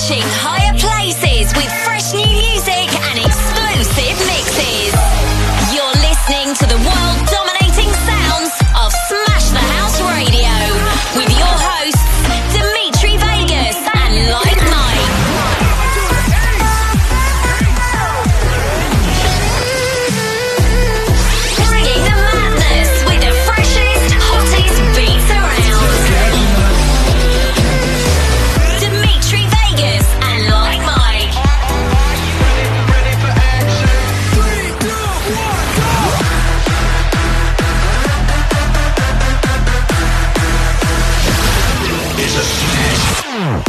Reaching higher places with fresh new music and exclusive mixes. You're listening to the world-dominating sounds of Smash the House Radio with your hosts, Dimitri Vegas and Like Mike. Bringing the madness with the freshest, hottest beats around. Dimitri Vegas and Like Mike. Ready for action. 3, 2, 1, go! It's a smash.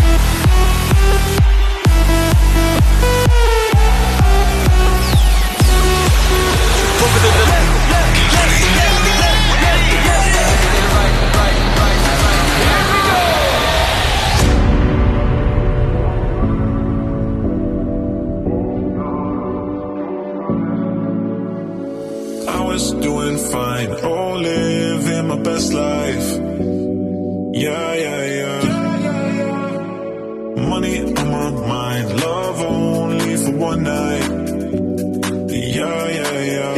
I was doing fine, oh, living my best life. Yeah, yeah, yeah. Money on my mind, love only for one night. Yeah, yeah, yeah.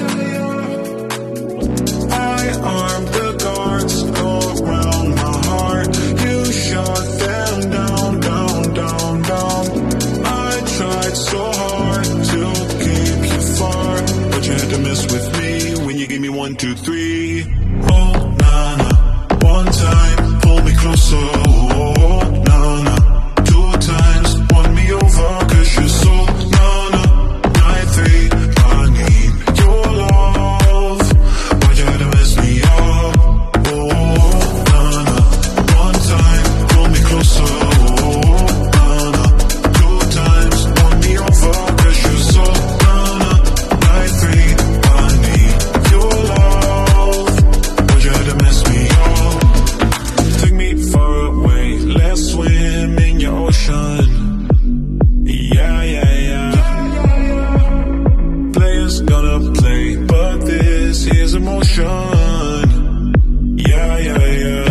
I armed the guards around my heart. You shot them down, down, down, down. I tried so hard to keep you far, but you had to mess with me when you gave me 1, 2, 3. Oh, nah, nah. One time, pull me closer. Oh, nah, nah. 2 times, won me over, 'cause you're so nah, nah. 9, 3, I need your love, but you had to mess me up. Oh, nah, nah. One time, pull me closer. Oh, nah, nah. 2 times, won me over, 'cause you're so nah, nah. 9, 3, I need your love, but you had to mess me up. Take me far away, let's swim in your ocean. Yeah, yeah, yeah. Players gonna play, but this is emotion. Yeah, yeah, yeah.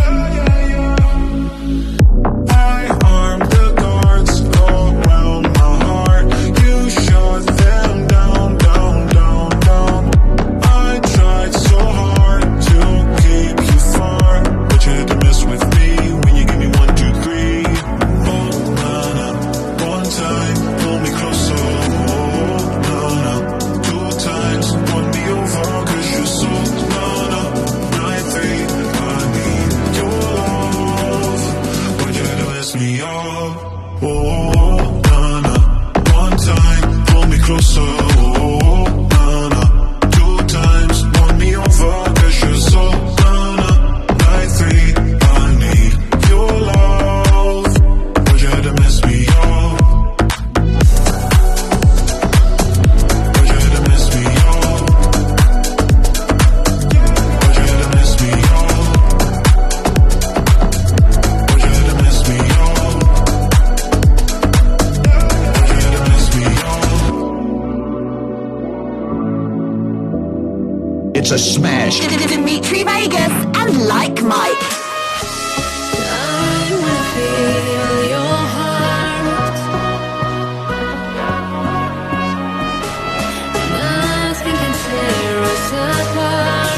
I armed the guards around my heart. You shot them down, down, down, down. I tried so hard to keep you far, but you had to mess with me when you gave me 1, 2, 3. Oh, nah, nah. One time, pull me closer. Oh, nah, nah. 2 times, won me over, 'cause you're so nah, nah. 9, 3, I need your love, but you had to mess me up. Oh, nah, nah. One time, pull me closer. Oh, nah, nah. 2 times, won me over, 'cause you're so nah, nah. 9, 3, I need your love, but you had to mess me up. But you had to mess me up. But you had to mess me up. But you had to mess me up. But you had to mess me up. It's a smash. Dimitri Vegas and Like Mike. I will feel your heart. Nothing can tear us apart.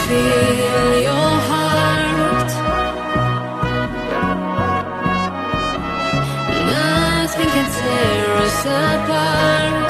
feel your heart. Nothing can tear us apart.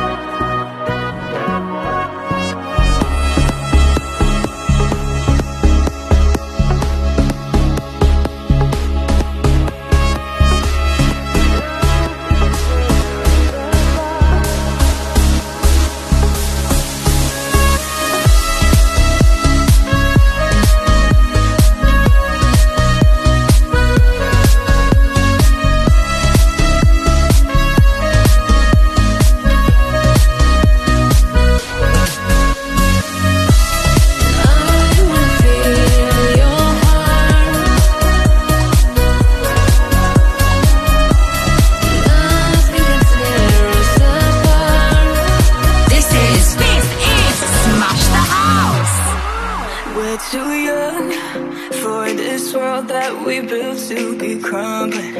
Too young for this world that we built to be crumbling.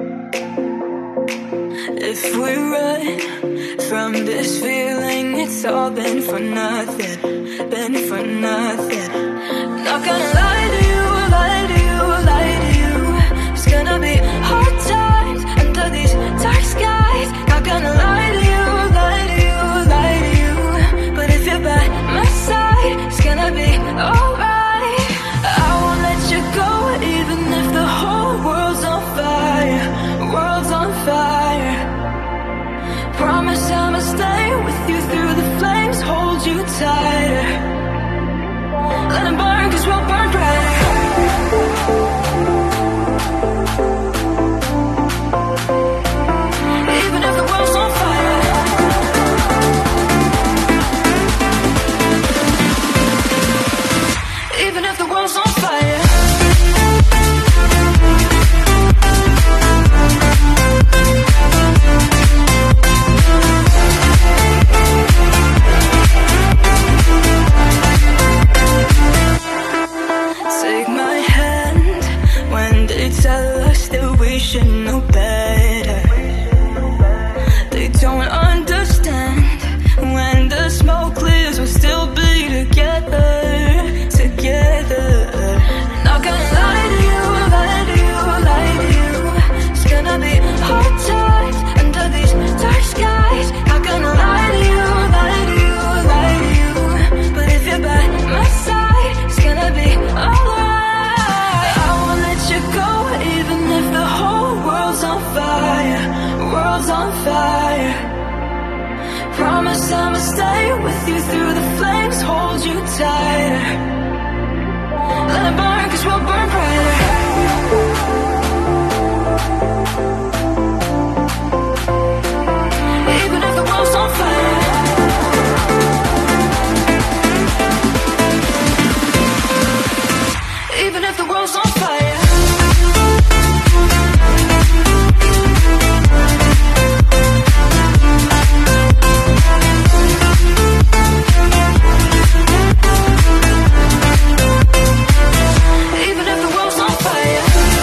If we run from this feeling, it's all been for nothing, been for nothing. Not gonna lie to you, lie to you, lie to you. It's gonna be hard times under these dark skies. Not gonna lie to you, lie to you, lie to you. But if you're by my side, it's gonna be alright. Even if the whole world's on fire, world's on fire. Promise I'ma stay with you through the flames, hold you tighter. Let them burn, 'cause we'll burn brighter. Even if the world's on fire. Even if the world's on fire. Take my hand when they tell us that we should know better. They don't understand when the smoke clears, we'll still be together, together. Not gonna lie to you, lie to you, lie to you. It's gonna be hard times under these dark skies. Not gonna lie to you, lie to you, lie to you. But if you're by my side, it's gonna be alright. I won't let you go, even if the whole world's on fire, world's on fire. Promise I'ma stay with you through the flames, hold you tighter. Let it burn, 'cause we'll burn brighter. Even if the world's on fire. Even if the world's on fire. Even if the world's on fire.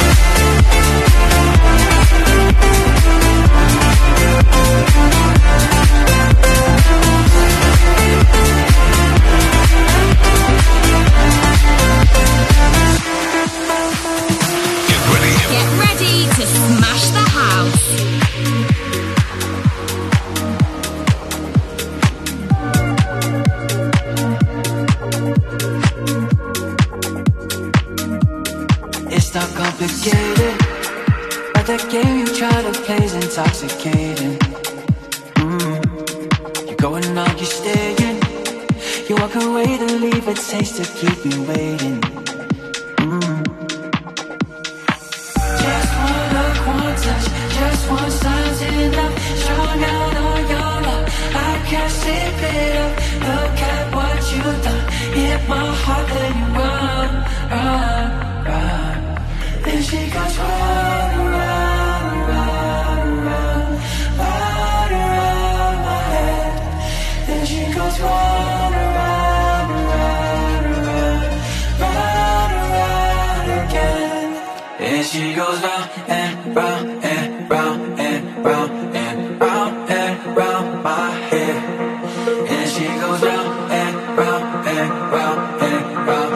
Get ready to smash the house. It's not complicated, but that game you try to play is intoxicating. You're going on, you're staying. You walk away to leave a taste to keep me waiting. Just one look, one touch, just one sign's enough. Strung out on your love, I can't sleep it up. Look at what you've done, hit my heart, then you run, run, run. Then she goes round, round, round, round, round around my head. Then she goes round, round, round, round, round around again. And she goes round and round and round and round and round and round my head. And she goes round and round and round and round.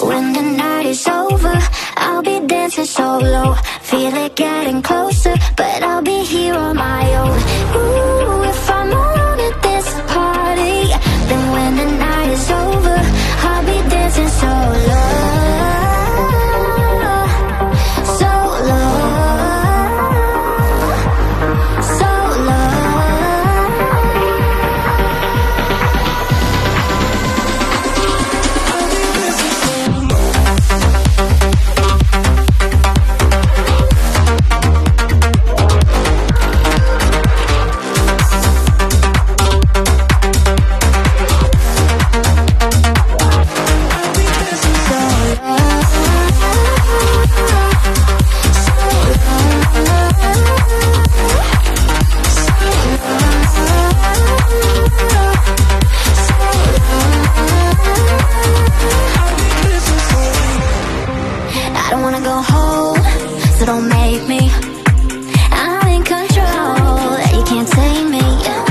When the night is over, I'll be dancing solo. Feel it getting closer, but I'll be here on my own. Ooh, if I'm alone at this party, then when the night is over, I'll be dancing solo. Solo. Solo. I don't wanna go home, so don't make me. I'm in control, you can't take me.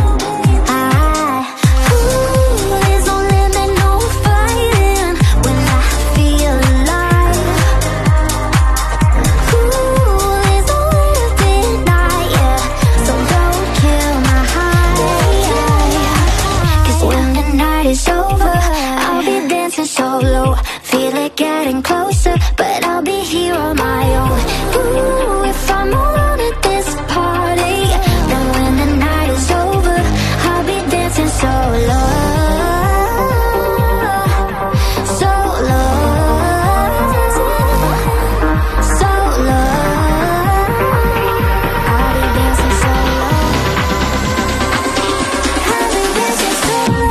There's no limit, no fighting when I feel alive. There's no way to deny, yeah, so don't kill my high. 'Cause when the night is over, I'll be dancing solo. Feel it getting closer, but I'll be here on my own. Ooh, if I'm alone at this party, then when the night is over, I'll be dancing solo. Solo. Solo. I'll be dancing solo. I'll be dancing solo.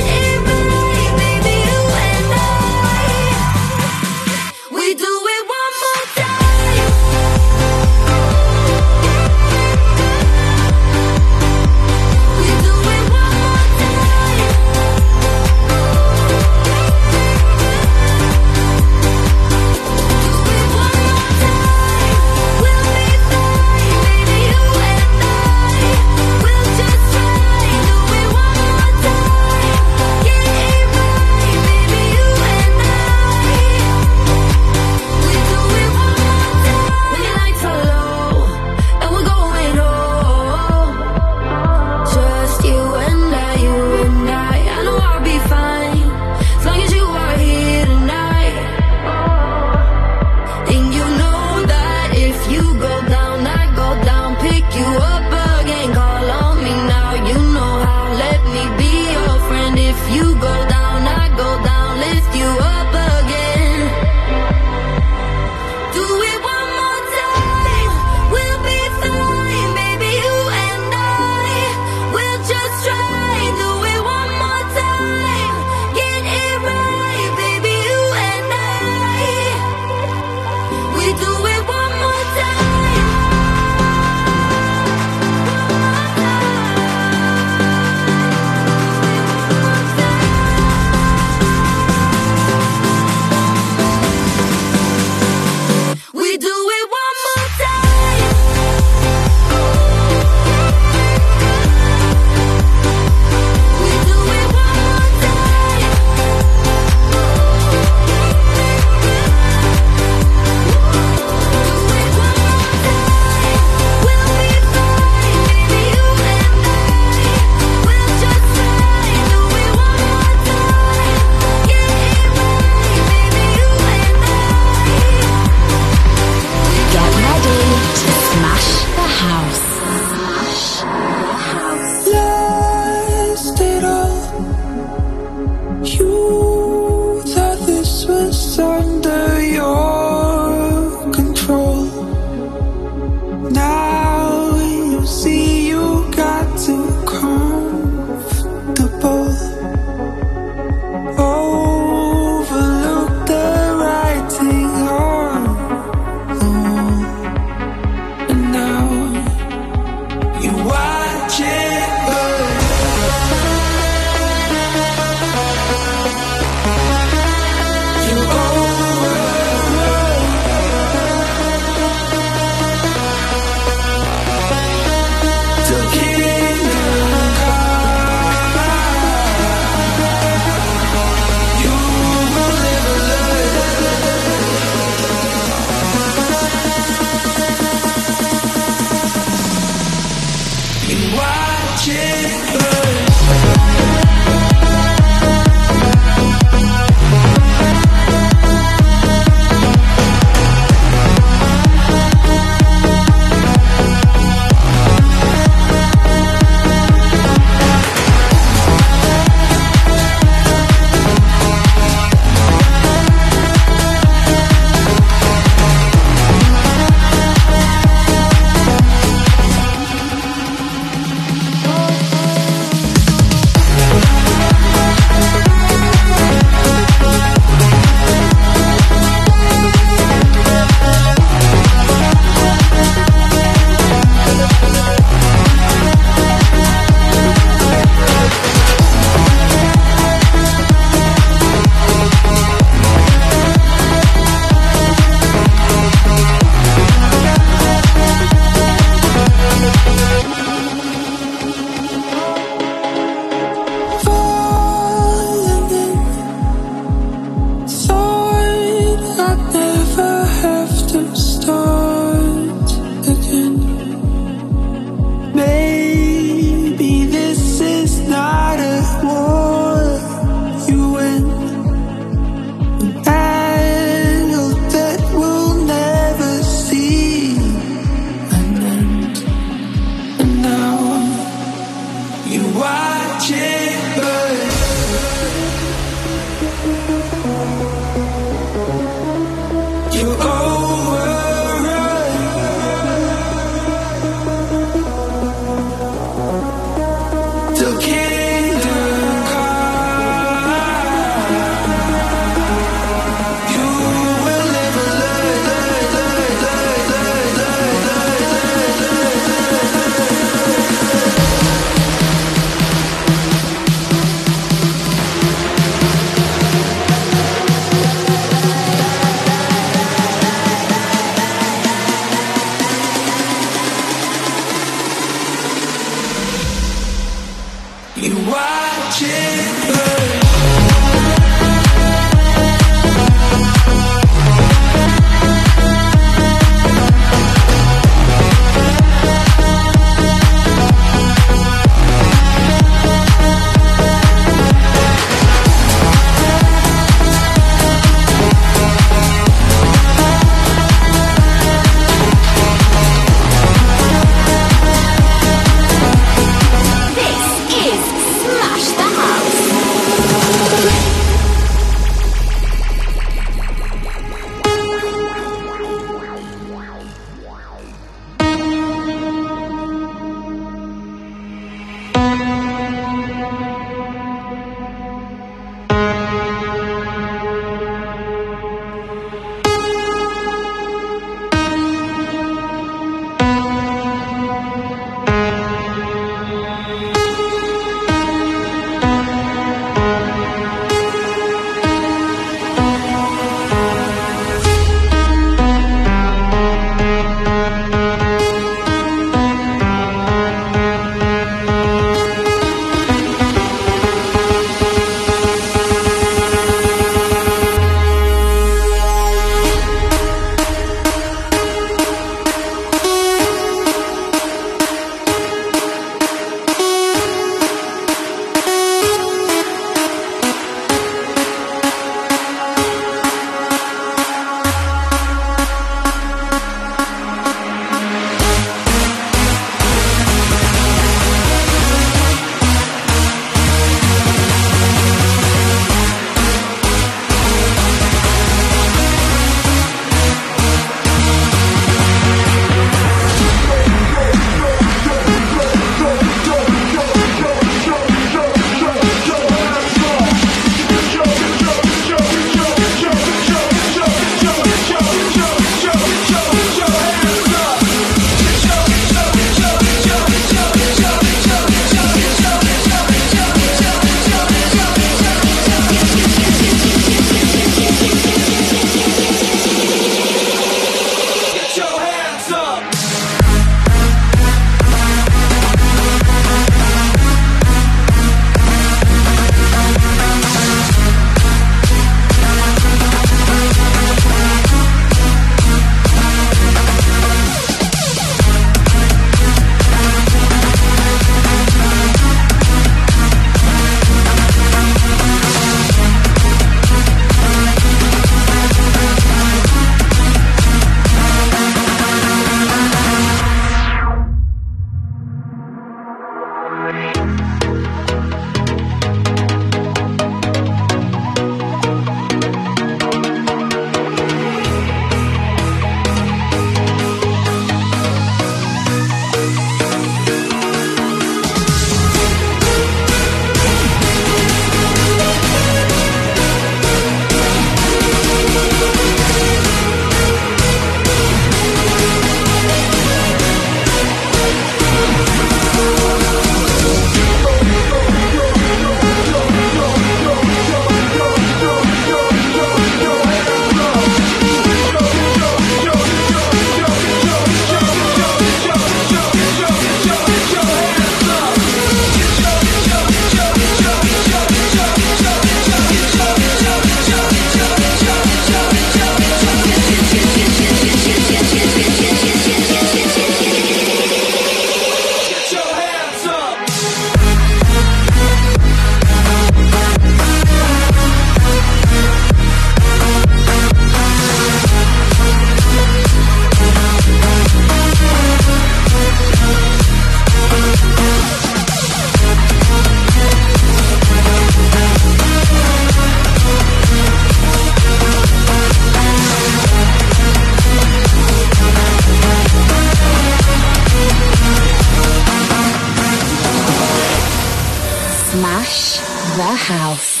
Smash the house.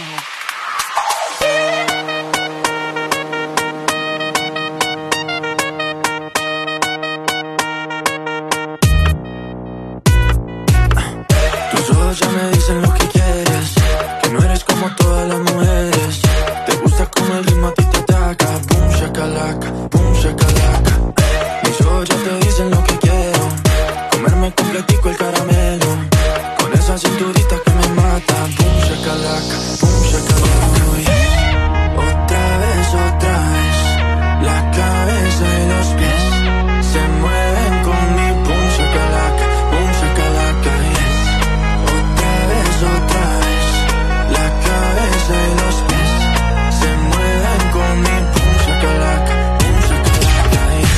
Tus ojos ya me dicen lo que quieres, que no eres como todas las mujeres. Te gusta como el ritmo a ti te ataca. Boom shakalaka, boom shakalaka. Mis ojos ya te dicen lo que quiero, comerme completico el caramelo, con esa cinturita que me mata. Boom shakalaka, boom shakalaka. Otra vez, la cabeza y los pies se mueven con mi boom shakalaka, yes. Otra vez, la cabeza y los pies se mueven con mi boom shakalaka, yes.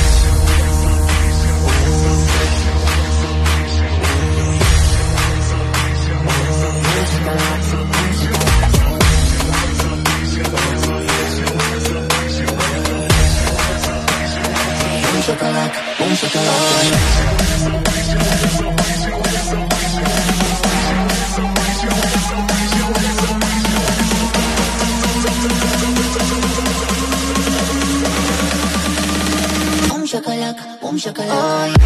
Shakalaka, boom shakalaka. Boom shakalaka, boom shakalaka.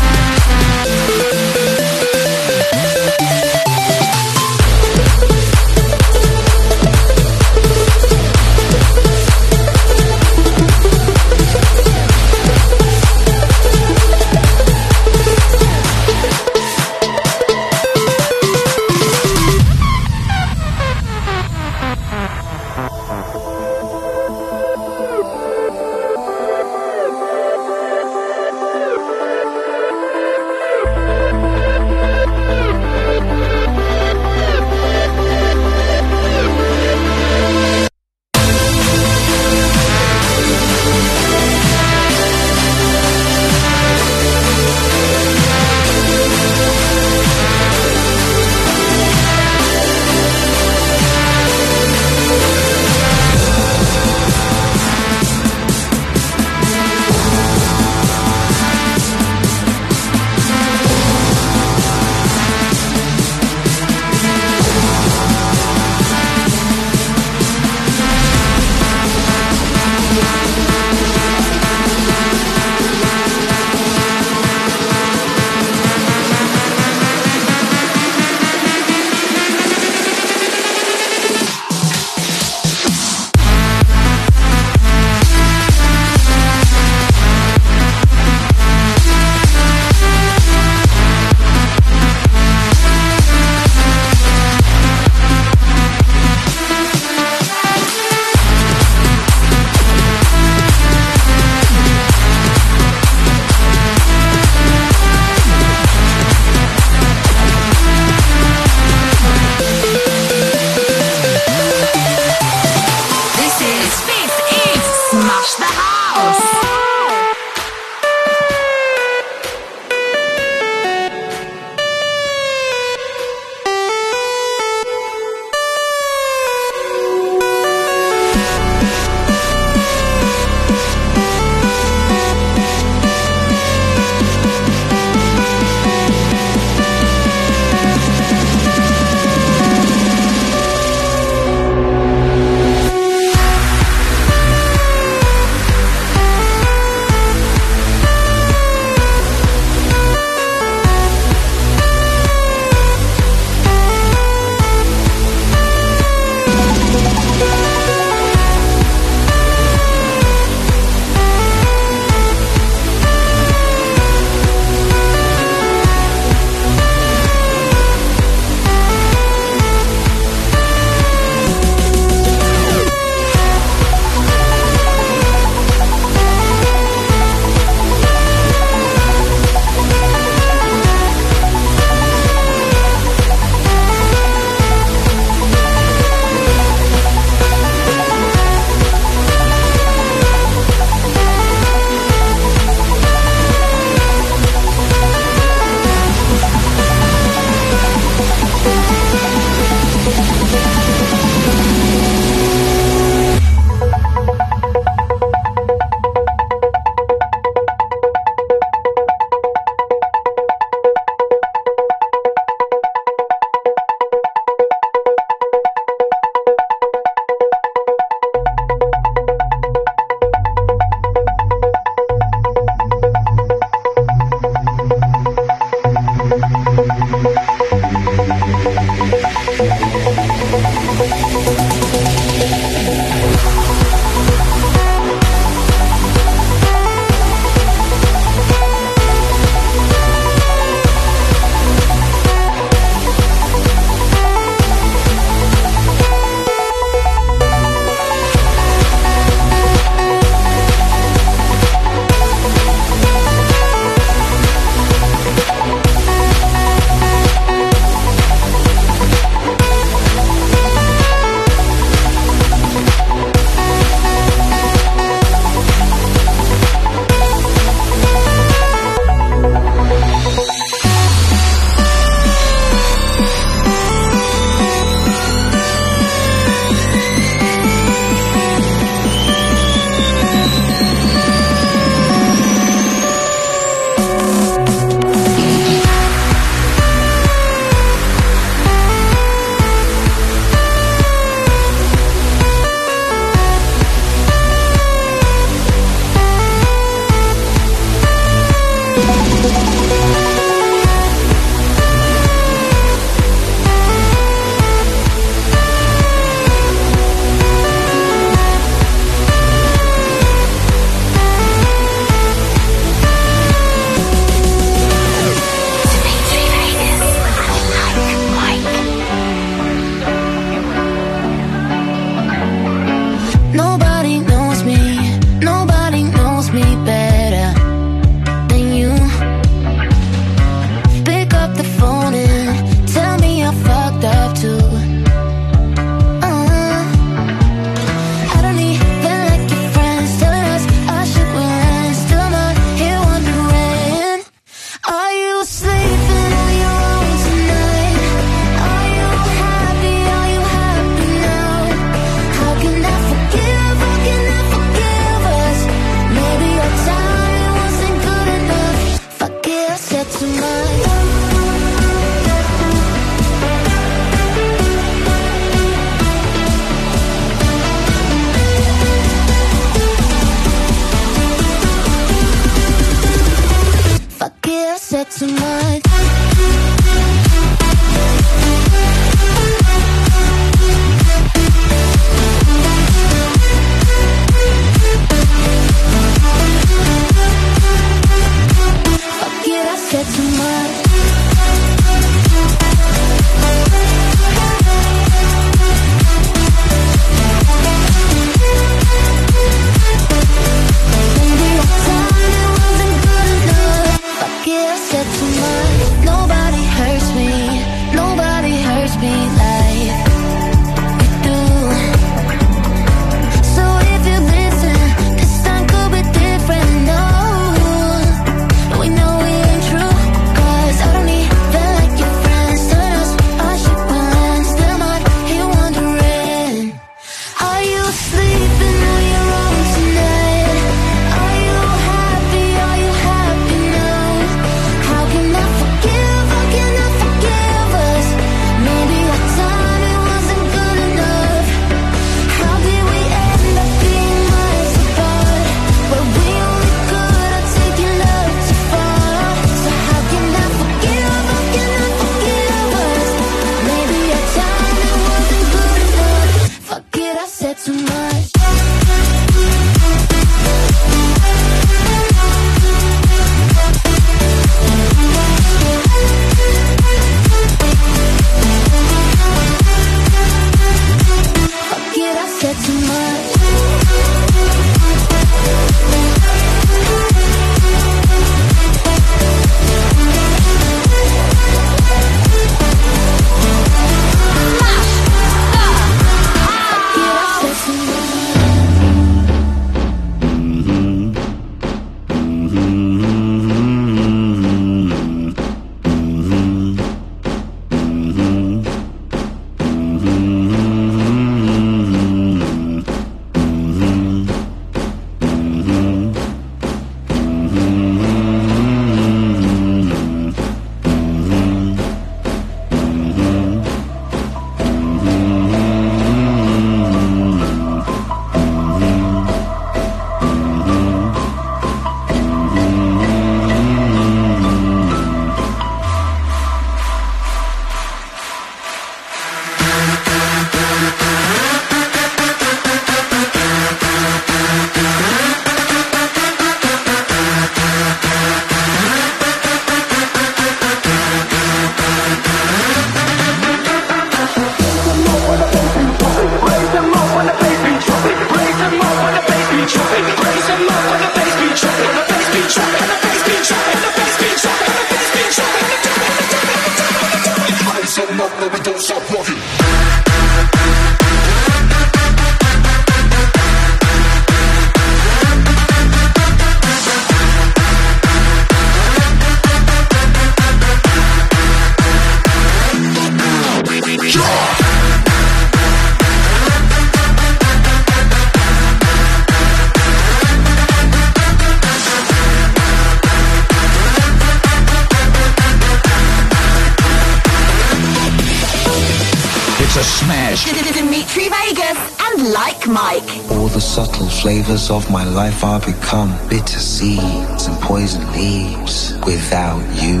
Dimitri Vegas and Like Mike. All the subtle flavors of my life are become bitter seeds and poison leaves. Without you,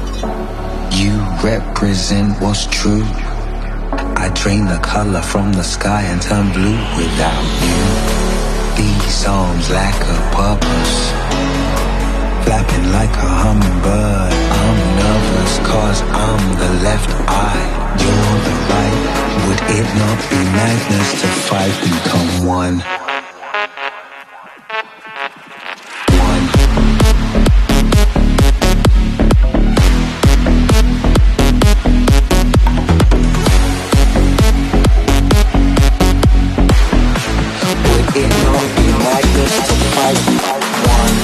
you represent what's true. I drain the color from the sky and turn blue without you. These arms lack a purpose, flapping like a hummingbird. I'm nervous cause I'm the left eye, you're the right. Would it not be madness to fight, become one? Would it not be madness to fight, one?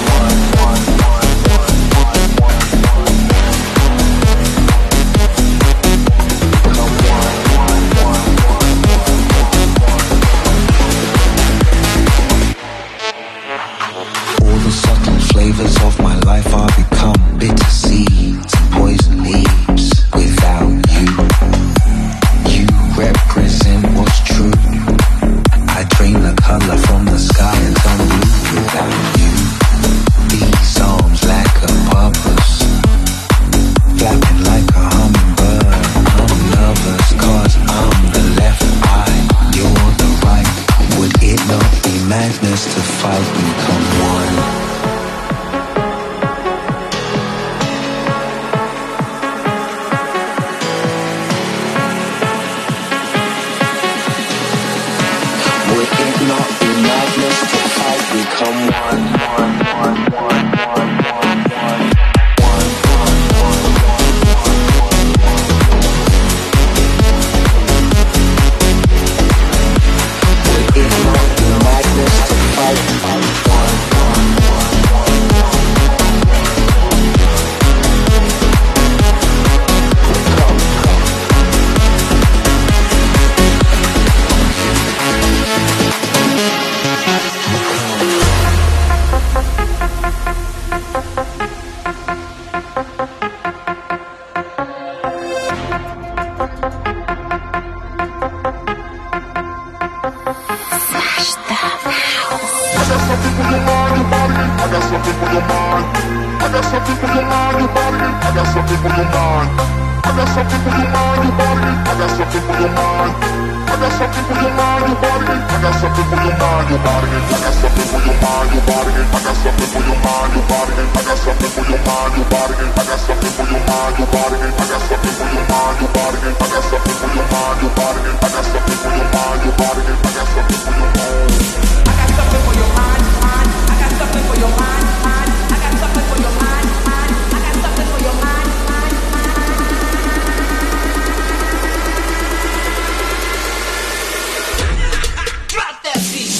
Flavors of my life are become bitter seeds and poison leaves. Without you, you represent what's true. I drain the color from the sky and turn blue without you. These arms lack a purpose, flapping like a hummingbird. I'm nervous cause I'm the left eye, you're the right. Would it not be madness to fight, become one? Become one. the house. I got something for your mind, your body. I got something for your mind. I got something for your mind, your body. I got something for your mind. I got something for your mind, your body. I got something for your mind. I got something for your mind, your body. I got something for your mind, your body. I got something for your mind, your body. I got something for your mind, your body. I got something for your mind, your body. I got something for your mind, your body. I got something for your mind, your body. I got something for your mind, your body. I got something for your mind, your body. I got something for your mind. I got something for your mind, mind. I got something for your mind, mind. I got something for your mind, mind. I got something for your mind, mind. Drop that beat.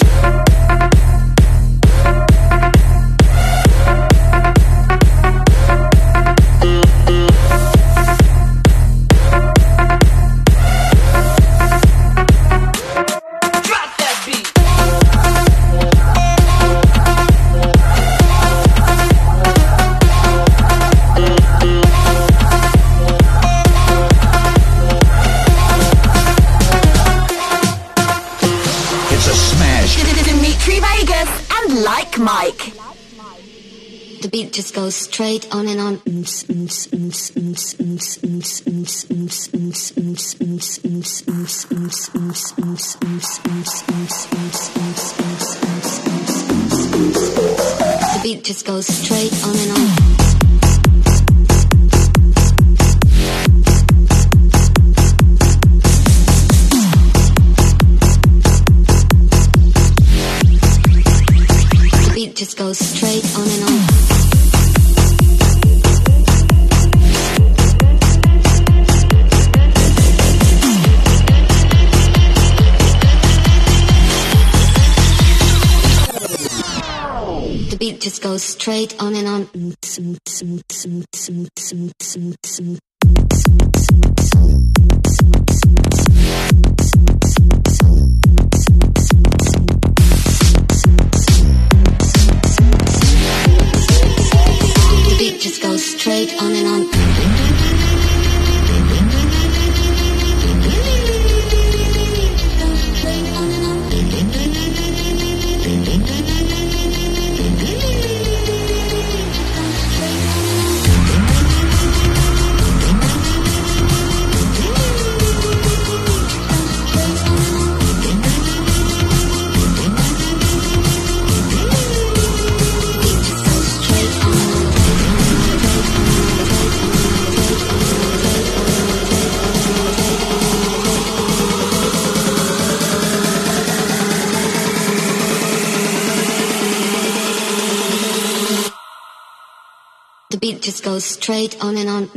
Like Mike. The beat just goes straight on and on. The beat just goes straight on and on. Just goes straight on and on. The beat just goes straight on and on. Just goes straight on and on. The beat just goes straight on and on.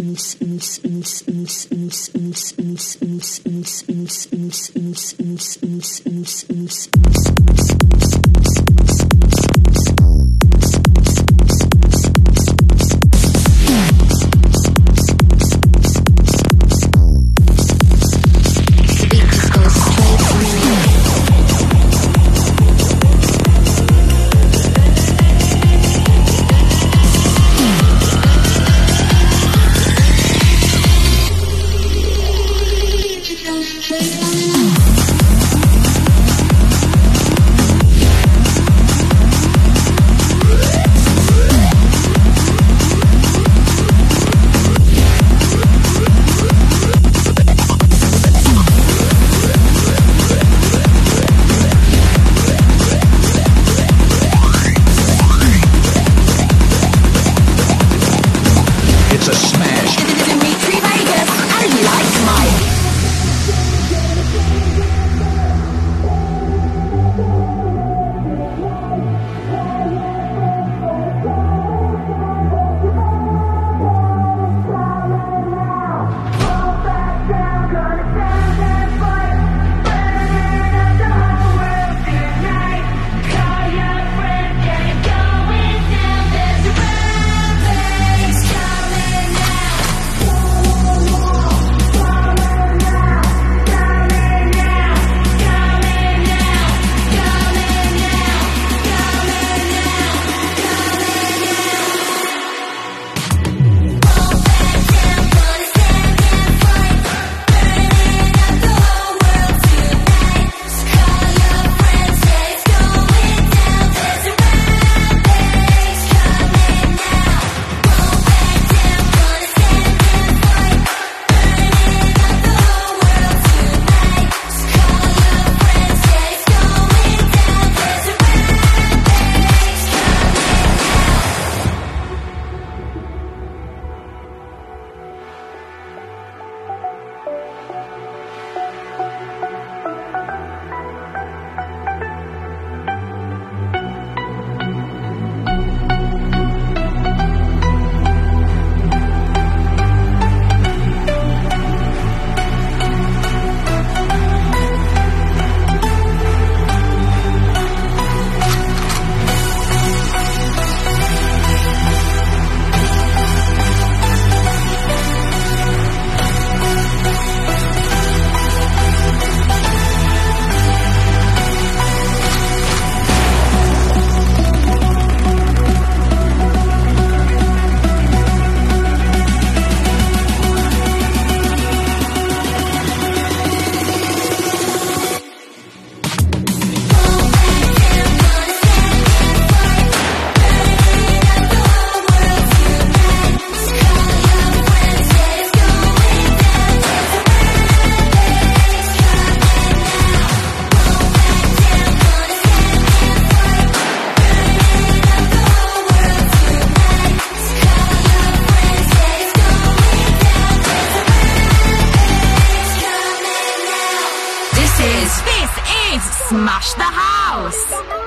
Smash the house.